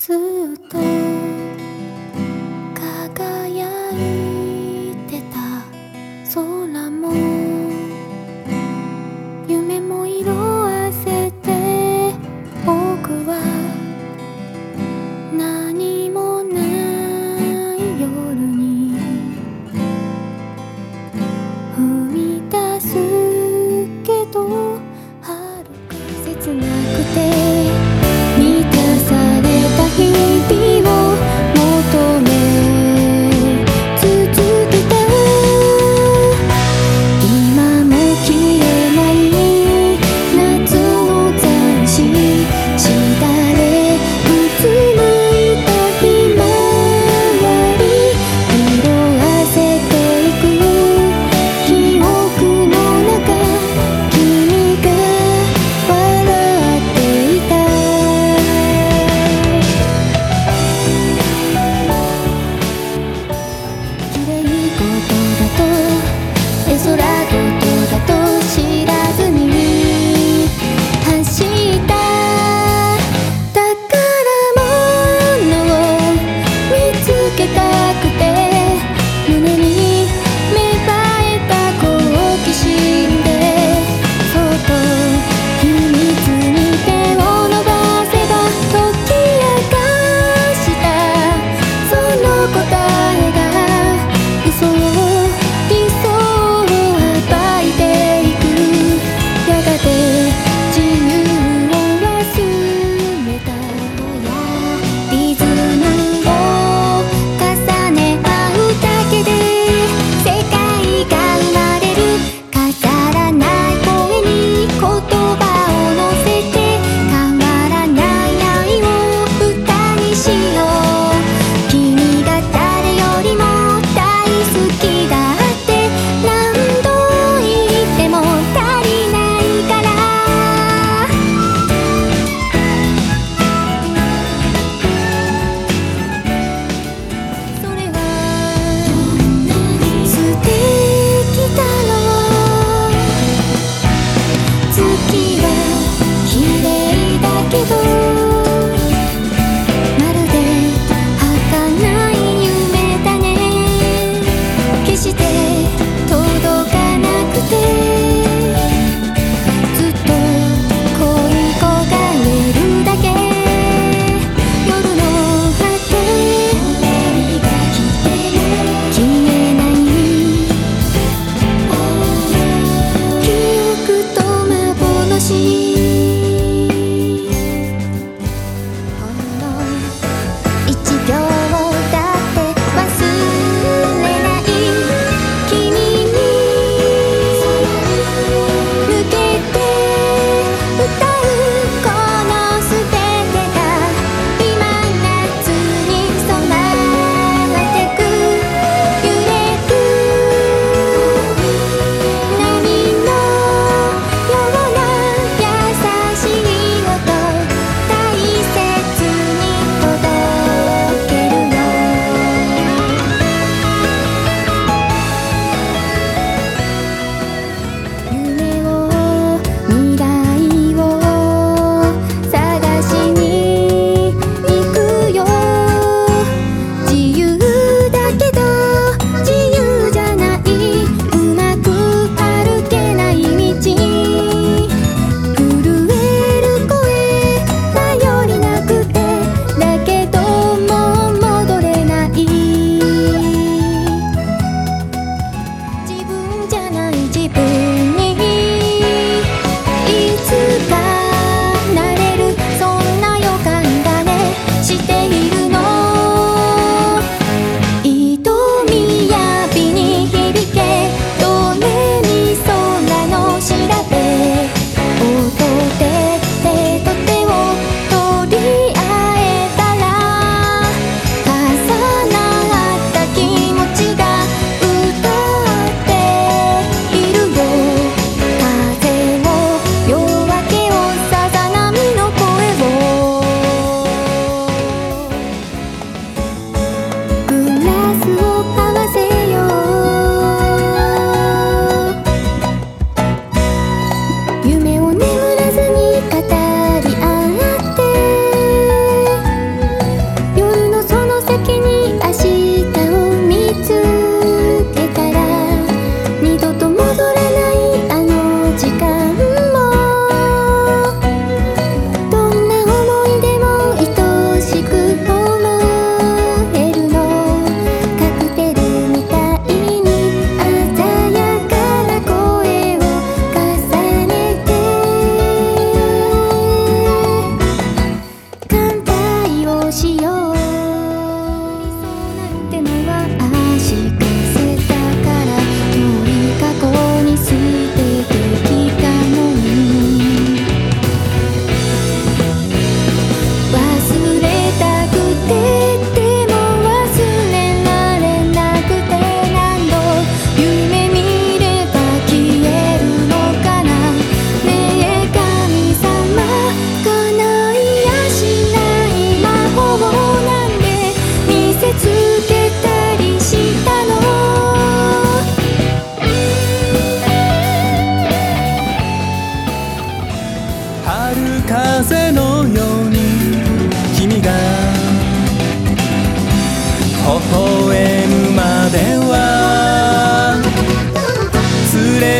ずっと輝いてた空も夢も色あせて僕は何もない夜に踏み出すけど遥か切なくて満たされた日々を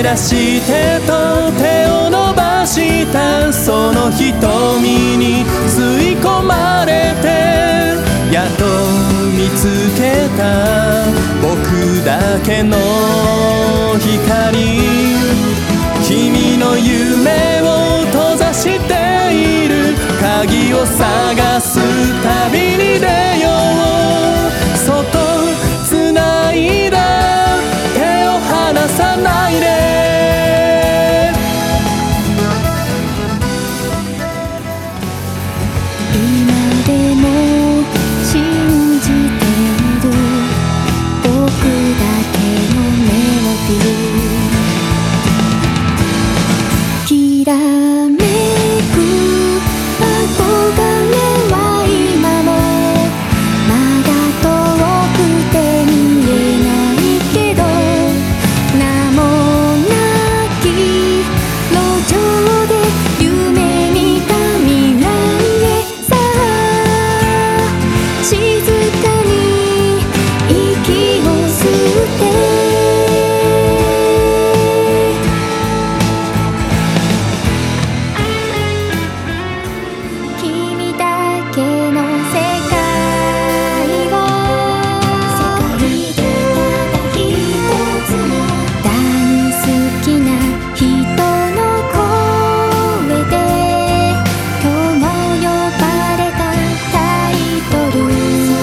出してと手を伸ばしたその瞳に吸い込まれてやっと見つけた僕だけの光君の夢を閉ざしている鍵を探す旅に出ようそっと繋いだ手を離さないで今でも信じている僕だけのメロディーきらめく憧れは今もまだ遠くて見えないけど名もなき路上で夢見た未来へさあ静かに息を吸って君だけの世界を世界でただ一つの大好きな人の声で今日も呼ばれたタイトル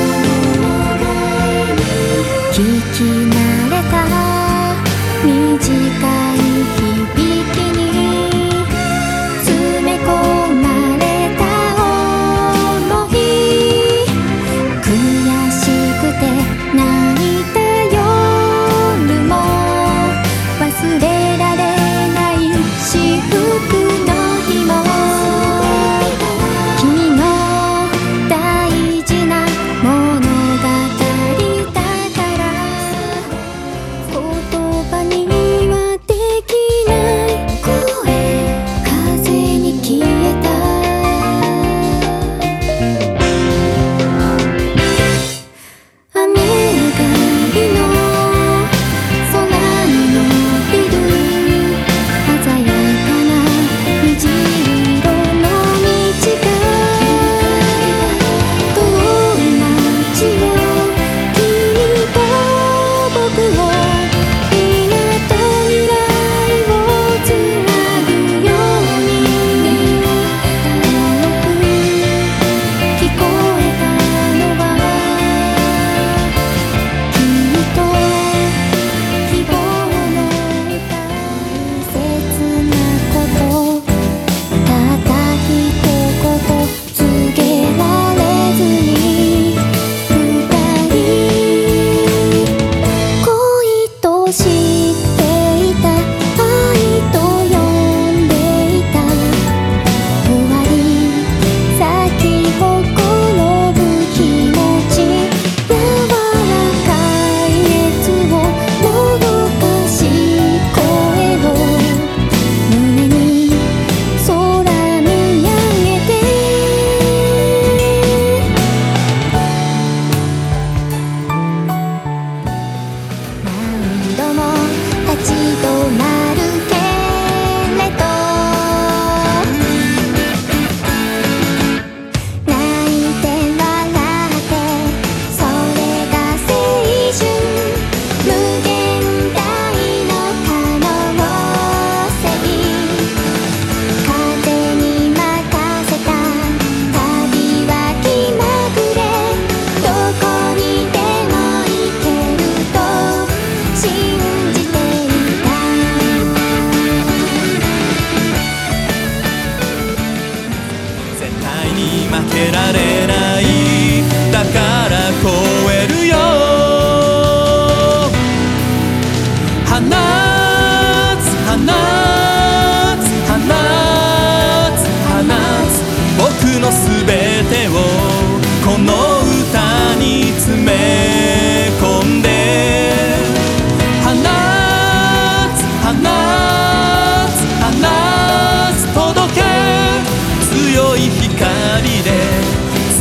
聞き慣れた短い響きに詰め込まれた想い悔しくて泣いた夜も忘れられない至福の日も君の大事な物語だから言葉にはできない声風に消えた雨上がりの空に伸びる鮮やかな虹色の道が遠い街を君と僕を描いた未来をつなぐように遠く聞こえたのは君と希望の歌切なことたった一言告げられずに二人恋と知っていた愛と呼んでいたふわり咲き誇る気持ち柔らかい熱をもどかしい声を胸に空見上げて何度も立ち止まるけれど泣いて笑ってそれが青春無限大の可能性風に任せた旅は気まぐれどこにでも行けると信じていた絶対に負けられないだから超えるよ放つ放つ放つ放つ僕のすべてをこの歌に詰め込んで放つ放つ放つ届け強い光で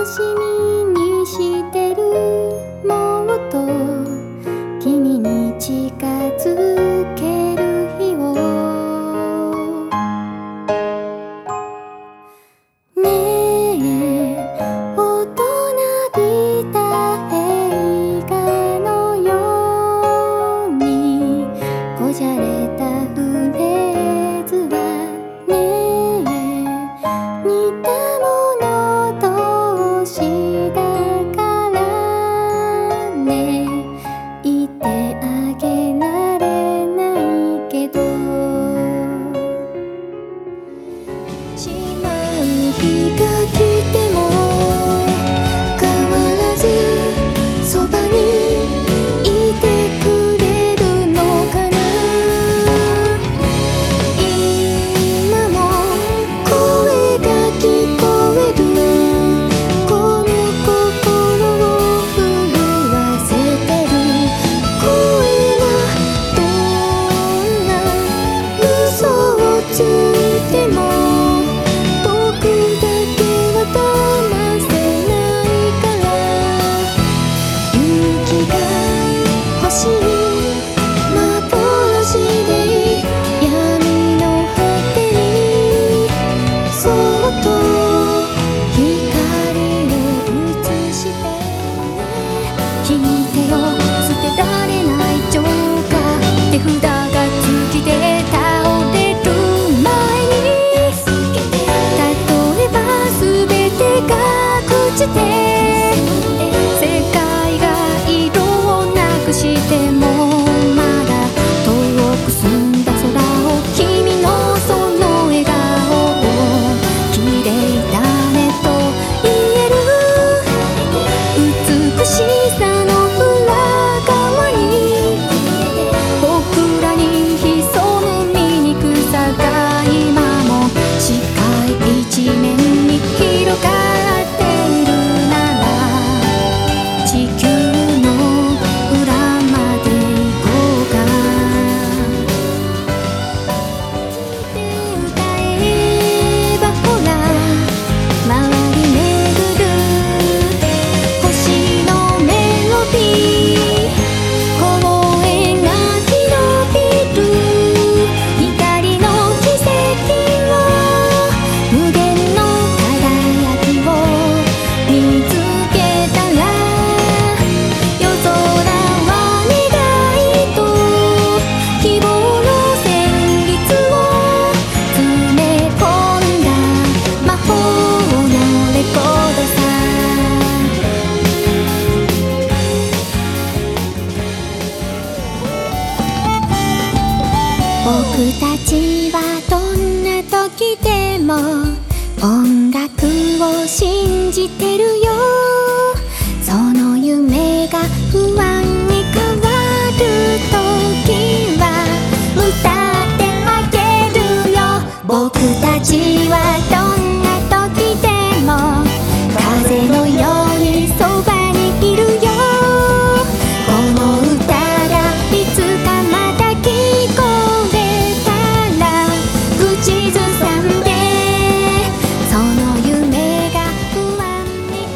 しみにしてるもっと君に近づける日をねえ大人びた映画のようにこじゃれたフレーズはねえ似たもの同士だからね言ってあげられないけどしまう日が来ても変わらずそばにいてくれるのかな今も声が聞こえるこの心を震わせてる声はどんな嘘をついても僕だけは騙せないから勇気が欲しい幻でいい闇の果てにそっと光を映して聞いてよ捨てられないジョーカー手札が月で倒れる前に例えば全てが朽ちて世界が色をなくしてもまだ遠く澄んだ空を君のその笑顔を綺麗だねと言える美しさの裏側に僕らに潜む醜さが今も視界一面に広がっているなら地球の裏まで行こうか歌えばほら回り巡る星のメロディー声が広びる光の奇跡を無限の輝きを見つけたら夜空は願いと希望の旋律を詰め込んだ魔法のレコードさ僕たちはどんな時でも音楽を信じてるよその夢が不安に変わる時は歌ってあげるよ僕たちはどんな時でも風のようにそばにいるよこの歌がいつかまた聞こえたら口ずさんでその夢が不安に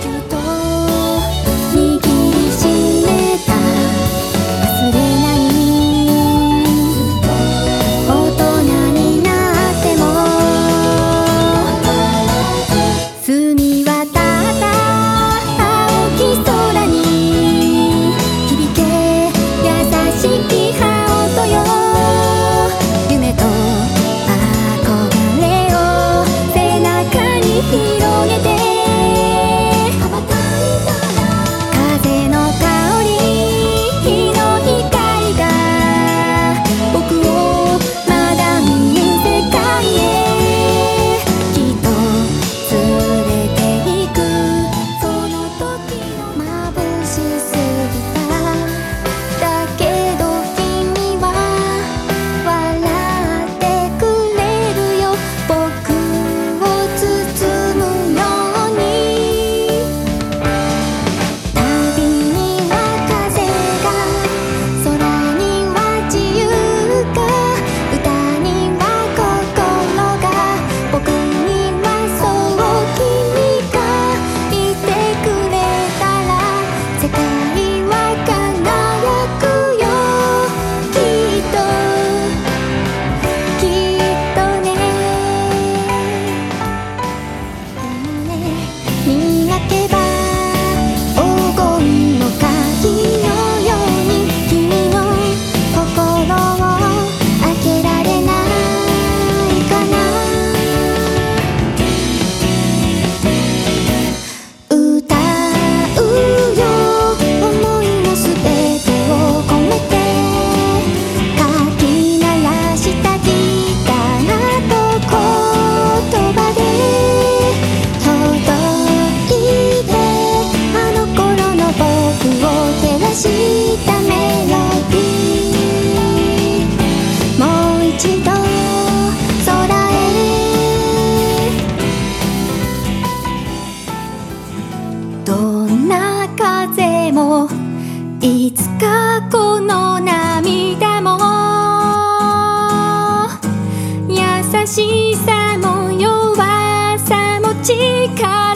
もいつかこの涙も優しさも弱さも力